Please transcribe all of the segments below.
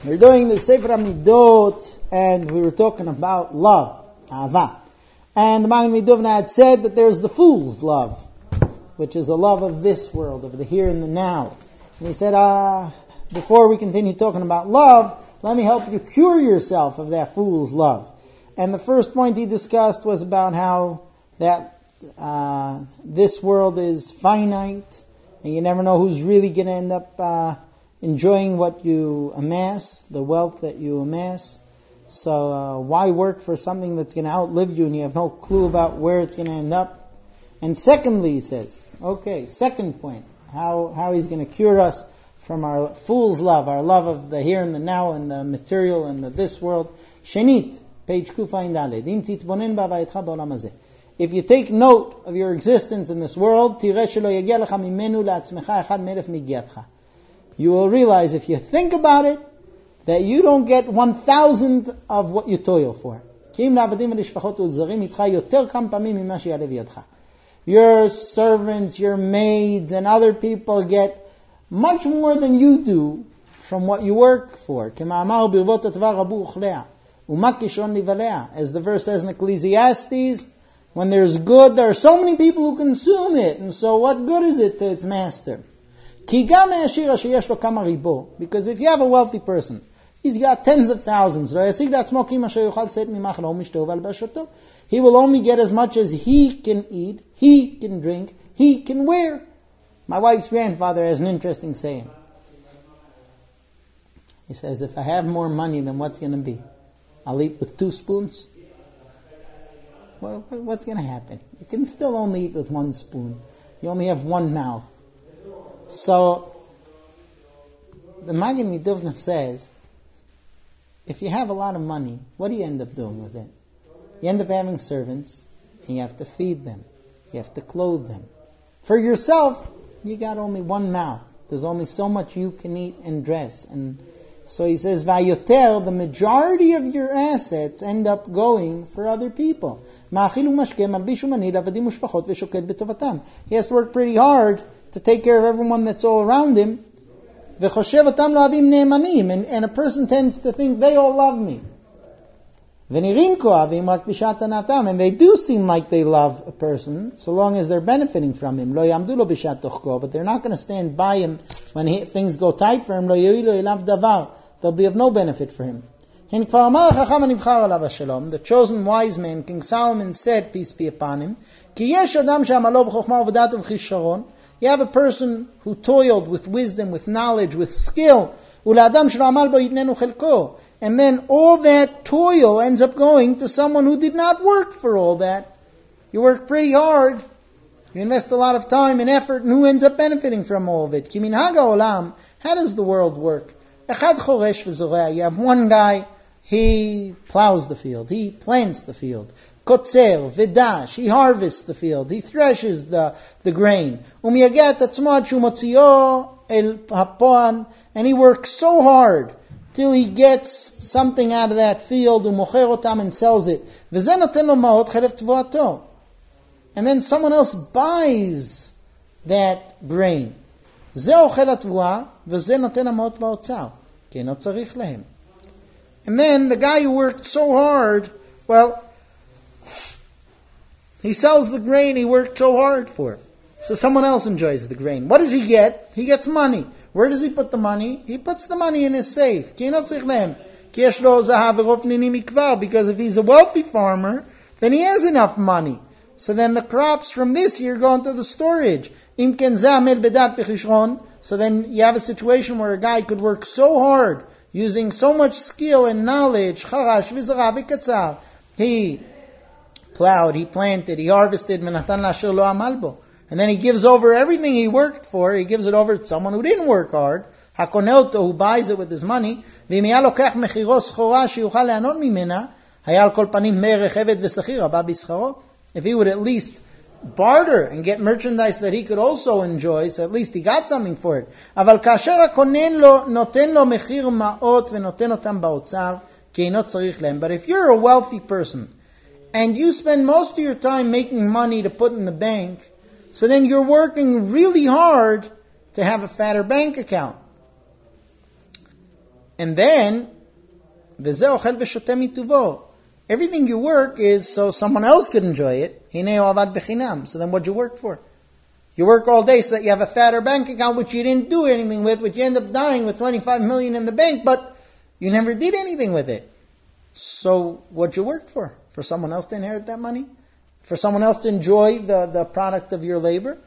We're doing the Sefer HaMidot, and we were talking about love, Ahava. And the Magen Midovna had said that there's the fool's love, which is a love of this world, of the here and the now. And he said, before we continue talking about love, let me help you cure yourself of that fool's love. And the first point he discussed was about how that this world is finite, and you never know who's really going to end up enjoying what you amass, the wealth that you amass. So why work for something that's going to outlive you and you have no clue about where it's going to end up? And secondly, he says, second point, how he's going to cure us from our fool's love, our love of the here and the now and the material and the this world. Shenit, page Kufayin Daled, Im titbonen ba'avayetcha ba'olam hazeh. If you take note of your existence in this world, tireh shelo yagia lecha mimenu la'atzmecha echad me'elef migyatcha. You will realize, if you think about it, that you don't get 1,000th of what you toil for. Your servants, your maids, and other people get much more than you do from what you work for. As the verse says in Ecclesiastes, when there's good, there are so many people who consume it, and so what good is it to its master? Because if you have a wealthy person, he's got tens of thousands. He will only get as much as he can eat, he can drink, he can wear. My wife's grandfather has an interesting saying. He says, if I have more money, then what's going to be? I'll eat with 2 spoons? Well, what's going to happen? You can still only eat with 1 spoon. You only have 1 mouth. So, the Magen Midovna says, if you have a lot of money, what do you end up doing with it? You end up having servants, and you have to feed them. You have to clothe them. For yourself, you got only 1 mouth. There's only so much you can eat and dress. And so he says, Vayoter, the majority of your assets end up going for other people. He has to work pretty hard to take care of everyone that's all around him. And a person tends to think, they all love me. And they do seem like they love a person, so long as they're benefiting from him. But they're not going to stand by him when things go tight for him. They'll be of no benefit for him. The chosen wise man, King Solomon, said, peace be upon him, you have a person who toiled with wisdom, with knowledge, with skill. And then all that toil ends up going to someone who did not work for all that. You work pretty hard. You invest a lot of time and effort, and who ends up benefiting from all of it? How does the world work? You have one guy, he plows the field, he plants the field. Kotzer, Vedash, he harvests the field, he threshes the grain. And he works so hard till he gets something out of that field, and sells it. And then someone else buys that grain. And then the guy who worked so hard, he sells the grain he worked so hard for. So someone else enjoys the grain. What does he get? He gets money. Where does he put the money? He puts the money in his safe. Because if he's a wealthy farmer, then he has enough money. So then the crops from this year go into the storage. So then you have a situation where a guy could work so hard, using so much skill and knowledge. He plowed, he planted, he harvested, and then he gives over everything he worked for, he gives it over to someone who didn't work hard, who buys it with his money. If he would at least barter and get merchandise that he could also enjoy, so at least he got something for it. But if you're a wealthy person, and you spend most of your time making money to put in the bank, so then you're working really hard to have a fatter bank account. And then, v'zeh ochel v'shotem mituvo. Everything you work is so someone else could enjoy it. Hinei avad b'chinam. So then what'd you work for? You work all day so that you have a fatter bank account which you didn't do anything with, which you end up dying with 25 million in the bank, but you never did anything with it. So what'd you work for? For someone else to inherit that money? For someone else to enjoy the product of your labor?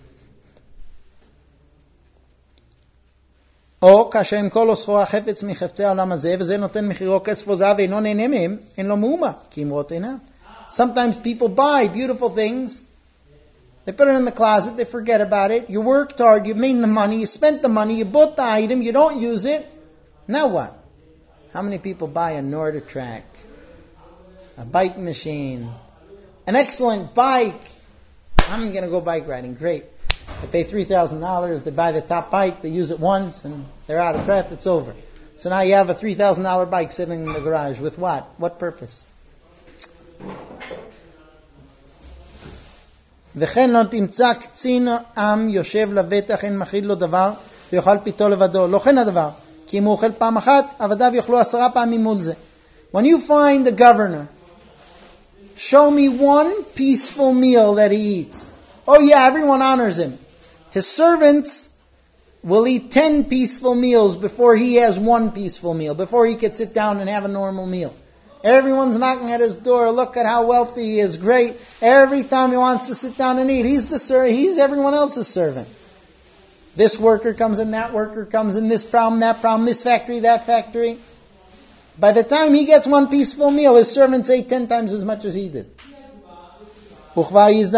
או כאשר ימכור לו סחורה חפץ מחפצי העולם הזה, וזה נותן מחירו כסף וזהב ואינו נהנה מהם, אין לו מאומה, כי אמרות אינם. Sometimes people buy beautiful things, they put it in the closet, they forget about it. You worked hard, you made the money, you spent the money, you bought the item, you don't use it. Now what? How many people buy a NordicTrack, a bike machine, an excellent bike? I'm going to go bike riding. Great. They pay $3,000, they buy the top bike, they use it once, and they're out of breath, it's over. So now you have a $3,000 bike sitting in the garage. With what? What purpose? וכן לא תמצא קצין עם יושב לבטח אין מכיל לו דבר ויאכל פיתו לבדו. לא כן הדבר, כי אם הוא אוכל פעם אחת, עבדיו יאכלו 10 פעמים מול זה. When you find the governor, show me one peaceful meal that he eats. Oh yeah, everyone honors him. His servants will eat 10 peaceful meals before he has one peaceful meal, before he can sit down and have a normal meal. Everyone's knocking at his door. Look at how wealthy he is. Great. Every time he wants to sit down and eat, he's everyone else's servant. This worker comes in, that worker comes in, this problem, that problem, this factory, that factory. By the time he gets one peaceful meal, his servants ate 10 times as much as he did. And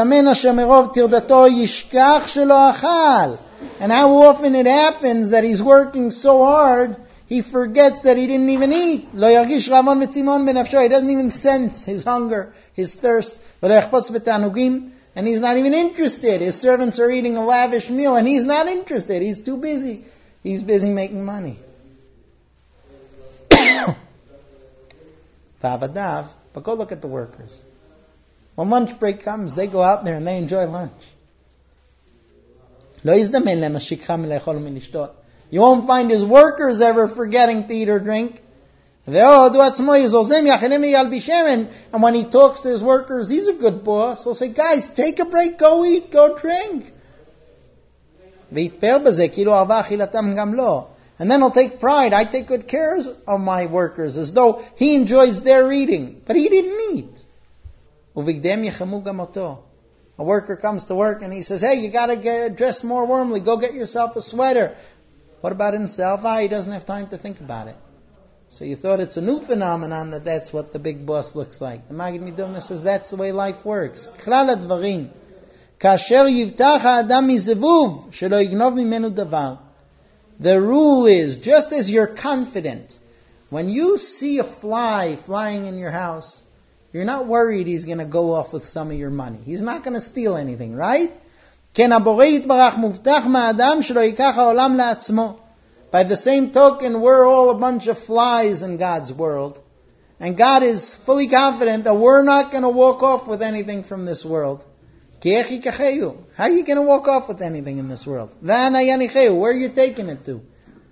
how often it happens that he's working so hard, he forgets that he didn't even eat. He doesn't even sense his hunger, his thirst. And he's not even interested. His servants are eating a lavish meal and he's not interested. He's too busy. He's busy making money. But go look at the workers. When lunch break comes, they go out there and they enjoy lunch. You won't find his workers ever forgetting to eat or drink. And when he talks to his workers, he's a good boss. He'll say, guys, take a break, go eat, go drink. And then he'll take pride. I take good care of my workers, as though he enjoys their eating. But he didn't eat. A worker comes to work and he says, hey, you got to get dressed more warmly. Go get yourself a sweater. What about himself? He doesn't have time to think about it. So you thought it's a new phenomenon that's what the big boss looks like. The Maggid Midovna says that's the way life works. Klal advarim. Kasher yivtach ha'adam mizevuv shelo yignov mimenu davar. The rule is, just as you're confident, when you see a fly flying in your house, you're not worried he's going to go off with some of your money. He's not going to steal anything, right? By the same token, we're all a bunch of flies in God's world. And God is fully confident that we're not going to walk off with anything from this world. How are you going to walk off with anything in this world? Where are you taking it to?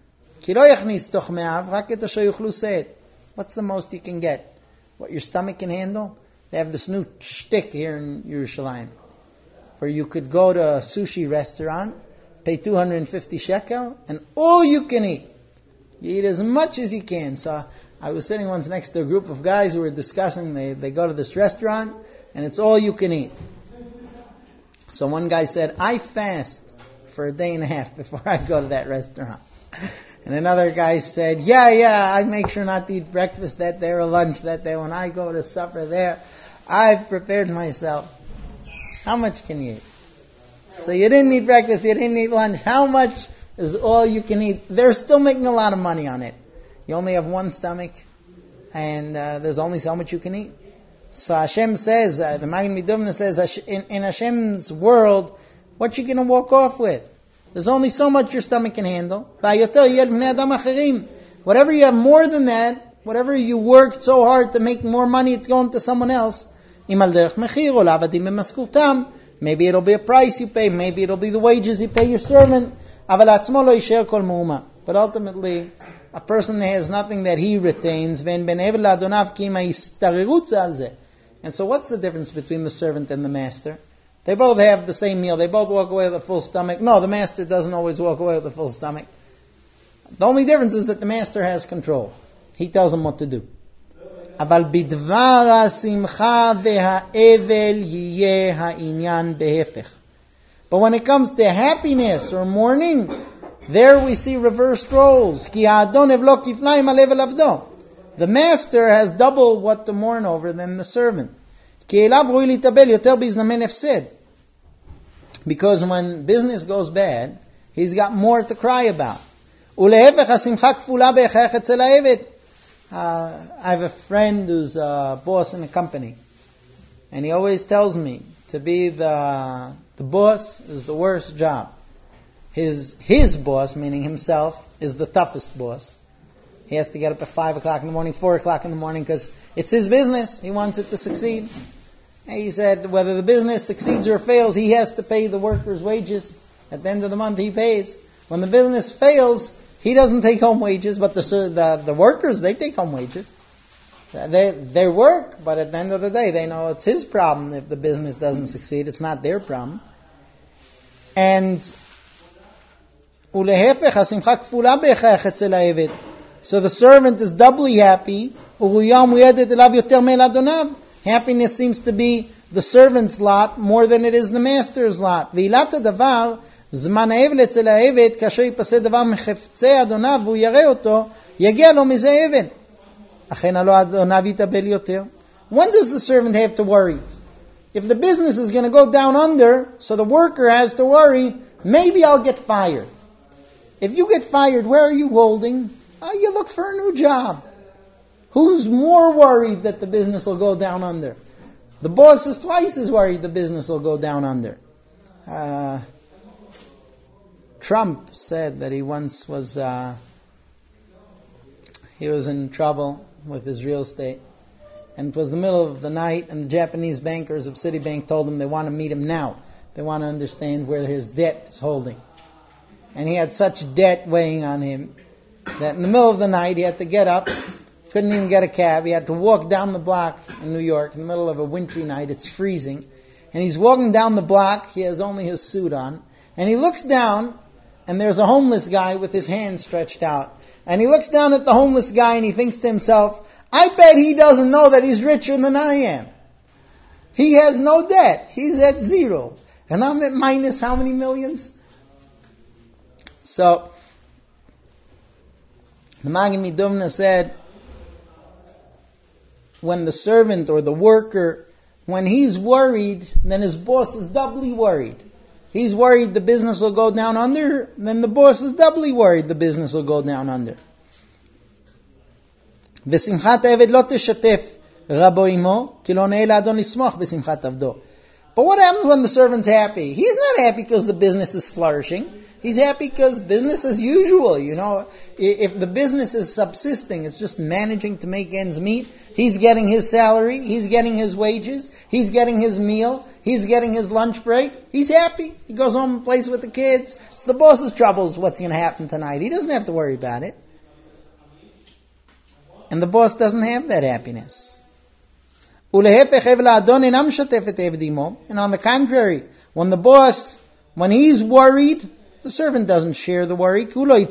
What's the most you can get? What your stomach can handle? They have this new shtick here in Yerushalayim, where you could go to a sushi restaurant, pay 250 shekel, and all you can eat. You eat as much as you can. So I was sitting once next to a group of guys who were discussing, they go to this restaurant, and it's all you can eat. So one guy said, I fast for a day and a half before I go to that restaurant. And another guy said, yeah, I make sure not to eat breakfast that day or lunch that day. When I go to supper there, I've prepared myself. How much can you eat? So you didn't eat breakfast, you didn't eat lunch. How much is all you can eat? They're still making a lot of money on it. You only have one stomach, and there's only so much you can eat. So Hashem says, the Maggid Midovna says, in Hashem's world, what you going to walk off with? There's only so much your stomach can handle. Whatever you have more than that, whatever you worked so hard to make more money, it's going to someone else. Maybe it'll be a price you pay, maybe it'll be the wages you pay your servant. But ultimately, a person has nothing that he retains. And so what's the difference between the servant and the master? They both have the same meal. They both walk away with a full stomach. No, the master doesn't always walk away with a full stomach. The only difference is that the master has control. He tells him what to do. אבל בדבר השמחה והאבל יהיה העניין בהפך. But when it comes to happiness or mourning, there we see reversed roles. כי האדון הבלו כפליים על אבל עבדו. The master has double what to mourn over than the servant. כי אליו ראוי להתאבל יותר בהזדמן הפסד. Because when business goes bad, he's got more to cry about. ולהפך השמחה כפולה בהכרח אצל העבד. I have a friend who's a boss in a company, and he always tells me to be the boss is the worst job. His boss, meaning himself, is the toughest boss. He has to get up at 5 o'clock in the morning, 4 o'clock in the morning, because it's his business. He wants it to succeed. And he said whether the business succeeds or fails, he has to pay the workers' wages. At the end of the month, he pays. When the business fails, he doesn't take home wages, but the workers, they take home wages. They work, but at the end of the day, they know it's his problem if the business doesn't succeed. It's not their problem. And so the servant is doubly happy. Happiness seems to be the servant's lot more than it is the master's lot. זמן האבל אצל העבד, כאשר ייפסד דבר מחפצי אדוניו והוא יראה אותו, יגיע לו מזה אבל. אכן הלא אדוניו יתאבל יותר. When does the servant have to worry? If the business is going to go down under, so the worker has to worry, maybe I'll get fired. If you get fired, where are you holding? You look for a new job. Who's more worried that the business will go down under? The boss is twice as worried the business will go down under. Trump said that he once was in trouble with his real estate, and it was the middle of the night, and the Japanese bankers of Citibank told him they want to meet him now. They want to understand where his debt is holding. And he had such debt weighing on him that in the middle of the night he had to get up, couldn't even get a cab. He had to walk down the block in New York in the middle of a wintry night. It's freezing. And he's walking down the block. He has only his suit on. And he looks down, and there's a homeless guy with his hands stretched out. And he looks down at the homeless guy and he thinks to himself, I bet he doesn't know that he's richer than I am. He has no debt. He's at zero. And I'm at minus how many millions? So, the Magen Midovna said, when the servant or the worker, when he's worried, then his boss is doubly worried. He's worried the business will go down under, then the boss is doubly worried the business will go down under. ושמחת העבד לא תשתף רבו עמו, כי לא נאה לאדון לשמוח בשמחת עבדו. But what happens when the servant's happy? He's not happy because the business is flourishing. He's happy because business as usual. You know, if the business is subsisting, it's just managing to make ends meet. He's getting his salary. He's getting his wages. He's getting his meal. He's getting his lunch break. He's happy. He goes home and plays with the kids. It's the boss's troubles. What's going to happen tonight? He doesn't have to worry about it. And the boss doesn't have that happiness. And on the contrary, when he's worried, the servant doesn't share the worry.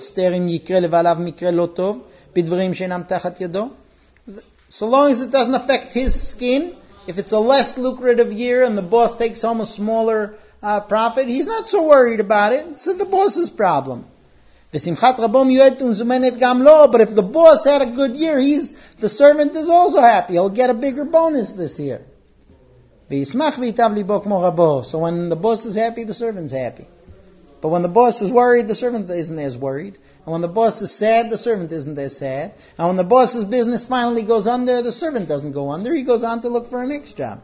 So long as it doesn't affect his skin, if it's a less lucrative year and the boss takes home a smaller profit, he's not so worried about it. It's the boss's problem. But if the boss had a good year, the servant is also happy. He'll get a bigger bonus this year. So when the boss is happy, the servant's happy. But when the boss is worried, the servant isn't as worried. And when the boss is sad, the servant isn't as sad. And when the boss's business finally goes under, the servant doesn't go under. He goes on to look for a next job.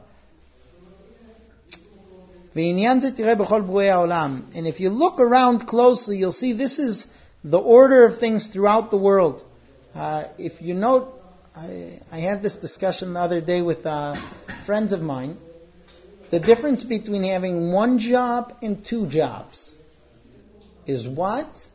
And if you look around closely, you'll see this is the order of things throughout the world. If you note, I had this discussion the other day with friends of mine. The difference between having one job and two jobs is what?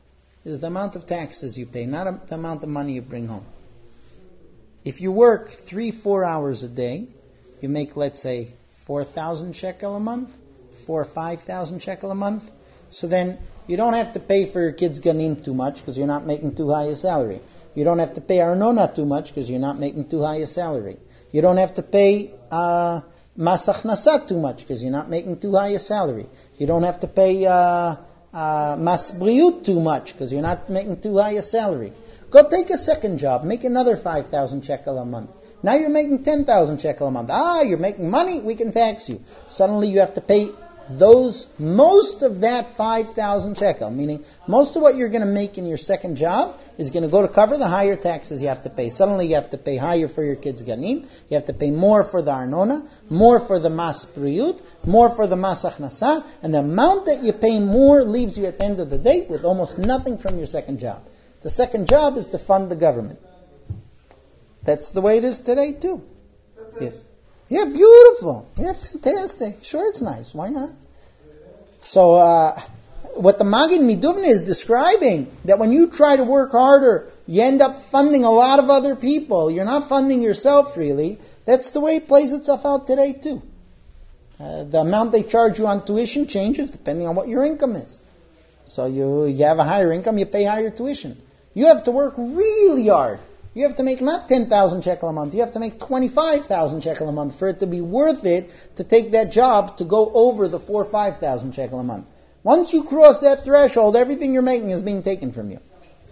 is the amount of taxes you pay, not the amount of money you bring home. If you work 3-4 hours a day, you make, let's say, 4,000 shekel a month, 4,000 or 5,000 shekel a month. So then you don't have to pay for your kids' ganim too much because you're not making too high a salary. You don't have to pay arnona too much because you're not making too high a salary. You don't have to pay mas achnasa too much because you're not making too high a salary. You don't have to pay mas briut too much because you're not making too high a salary. Go take a second job, make another 5,000 shekel a month. Now you're making 10,000 shekel a month. You're making money, we can tax you. Suddenly you have to pay most of that 5,000 shekel, meaning most of what you're going to make in your second job is going to go to cover the higher taxes you have to pay. Suddenly you have to pay higher for your kids' ganim, you have to pay more for the arnona, more for the mas priyut, more for the mas achnasa, and the amount that you pay more leaves you at the end of the day with almost nothing from your second job. The second job is to fund the government. That's the way it is today too. Yeah, beautiful. Yeah, fantastic. Sure, it's nice. Why not? So, what the Magid Miduvna is describing, that when you try to work harder, you end up funding a lot of other people. You're not funding yourself, really. That's the way it plays itself out today, too. The amount they charge you on tuition changes depending on what your income is. So you have a higher income, you pay higher tuition. You have to work really hard. You have to make not 10,000 shekel a month, you have to make 25,000 shekel a month for it to be worth it to take that job to go over the 4,000 or 5,000 shekel a month. Once you cross that threshold, everything you're making is being taken from you.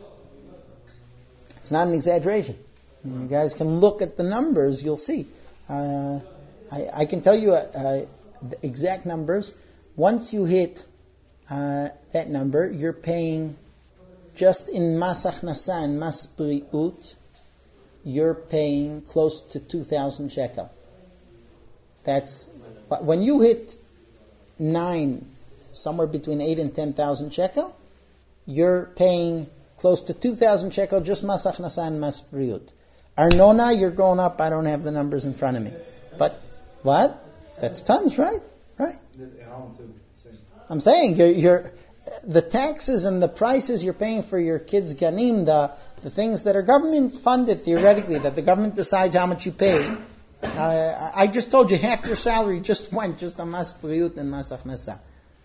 It's not an exaggeration. You guys can look at the numbers, you'll see. I can tell you the exact numbers. Once you hit that number, you're paying just in mas achnasa and mas briut, you're paying close to 2,000 shekel. That's, but when you hit 9, somewhere between 8 and 10,000 shekel, you're paying close to 2,000 shekel just mas achnasa and mas briut. Arnona, you're going up. I don't have the numbers in front of me. But what? That's tons, right? Right. I'm saying you're the taxes and the prices you're paying for your kids' ganim, the things that are government funded theoretically, that the government decides how much you pay. I just told you half your salary just went just on mas briut and mas achnasa.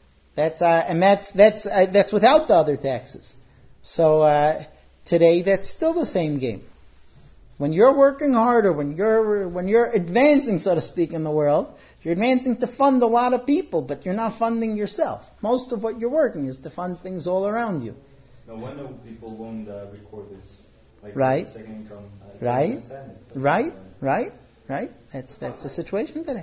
That's without the other taxes. So today that's still the same game. When you're working harder, when you're advancing, so to speak, in the world, you're advancing to fund a lot of people, but you're not funding yourself. Most of what you're working is to fund things all around you. Now, when do people won't record this? Like right. Second income. Right. That's the situation today.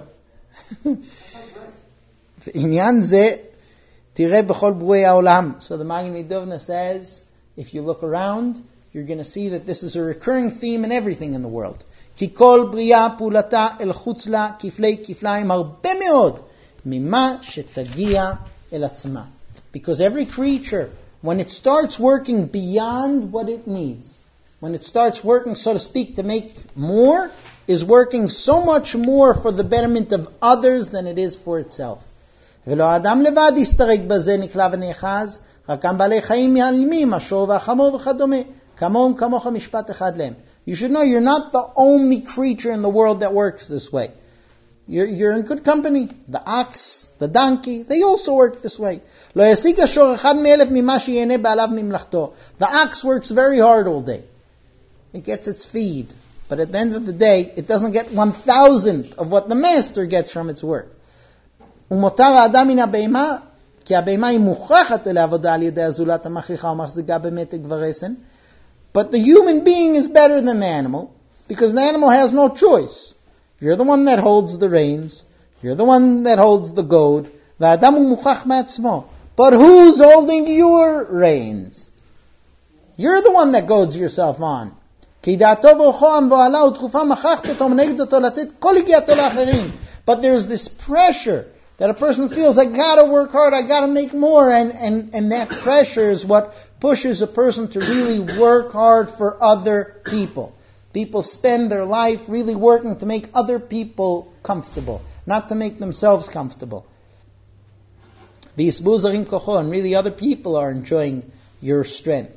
בעניין זה, תראה בכל ברואי העולם. So the Magid Miduvna says, if you look around, you're going to see that this is a recurring theme in everything in the world. כי כל בריאה פעולתה אל חוץ לה כפלי כפליים הרבה מאוד ממה שתגיע אל עצמה. Because every creature, when it starts working beyond what it needs, when it starts working, so to speak, to make more, is working so much more for the betterment of others than it is for itself. ולא האדם לבד יסתרק בזה נקלע ונאחז, רק גם בעלי חיים מהלמים, השור והחמור וכדומה. כמוהם כמוך משפט אחד להם. You should know you're not the only creature in the world that works this way. You're in good company. The ox, the donkey, they also work this way. לא ישיג השור אחד מאלף ממה שיהנה בעליו ממלאכתו. The ox works very hard all day. It gets its feed. But at the end of the day, it doesn't get 1,000th of what the master gets from its work. ומותר האדם מן הבהמה, כי הבהמה היא מוכרחת לעבודה על ידי הזולת המכריחה ומחזיקה במתג ורסן. But the human being is better than the animal, because the animal has no choice. You're the one that holds the reins. You're the one that holds the goad. והאדם הוא מוכרח מעצמו. But who's holding your reins? You're the one that goads yourself on. כי דעתו ואורחו המבוהלה ותכופה מכרחת אותו מנגד אותו לתת כל הגיעתו לאחרים. But there's this pressure that a person feels, I gotta work hard, I gotta make more, and that pressure is what pushes a person to really work hard for other people. People spend their life really working to make other people comfortable, not to make themselves comfortable. And really other people are enjoying your strength.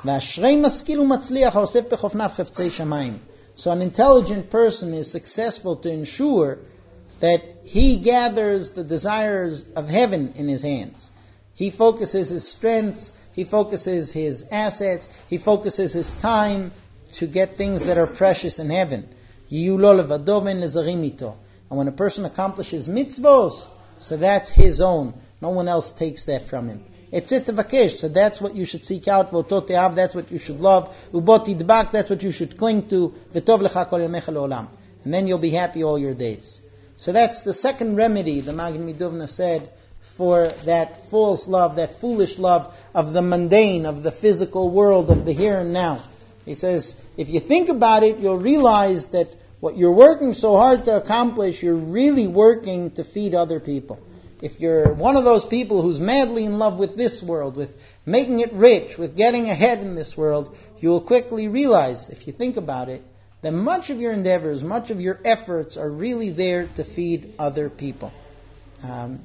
So an intelligent person is successful to ensure that he gathers the desires of heaven in his hands. He focuses his strengths, he focuses his assets, he focuses his time to get things that are precious in heaven. And when a person accomplishes mitzvos, so that's his own. No one else takes that from him. Etzet tevakesh, so that's what you should seek out. V'otot te'av, that's what you should love. Ubot tidbak, that's what you should cling to. V'tov lecha kol yamecha le'olam. And then you'll be happy all your days. So that's the second remedy, the Maggid Midovna said, for that false love, that foolish love of the mundane, of the physical world, of the here and now. He says, if you think about it, you'll realize that what you're working so hard to accomplish, you're really working to feed other people. If you're one of those people who's madly in love with this world, with making it rich, with getting ahead in this world, you will quickly realize, if you think about it, that much of your endeavors, much of your efforts are really there to feed other people. And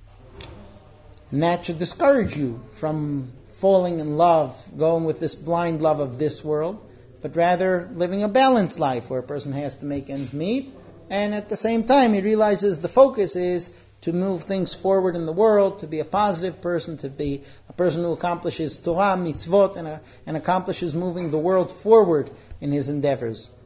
that should discourage you from falling in love, going with this blind love of this world, but rather living a balanced life where a person has to make ends meet, and at the same time he realizes the focus is to move things forward in the world, to be a positive person, to be a person who accomplishes Torah, mitzvot, and accomplishes moving the world forward in his endeavors.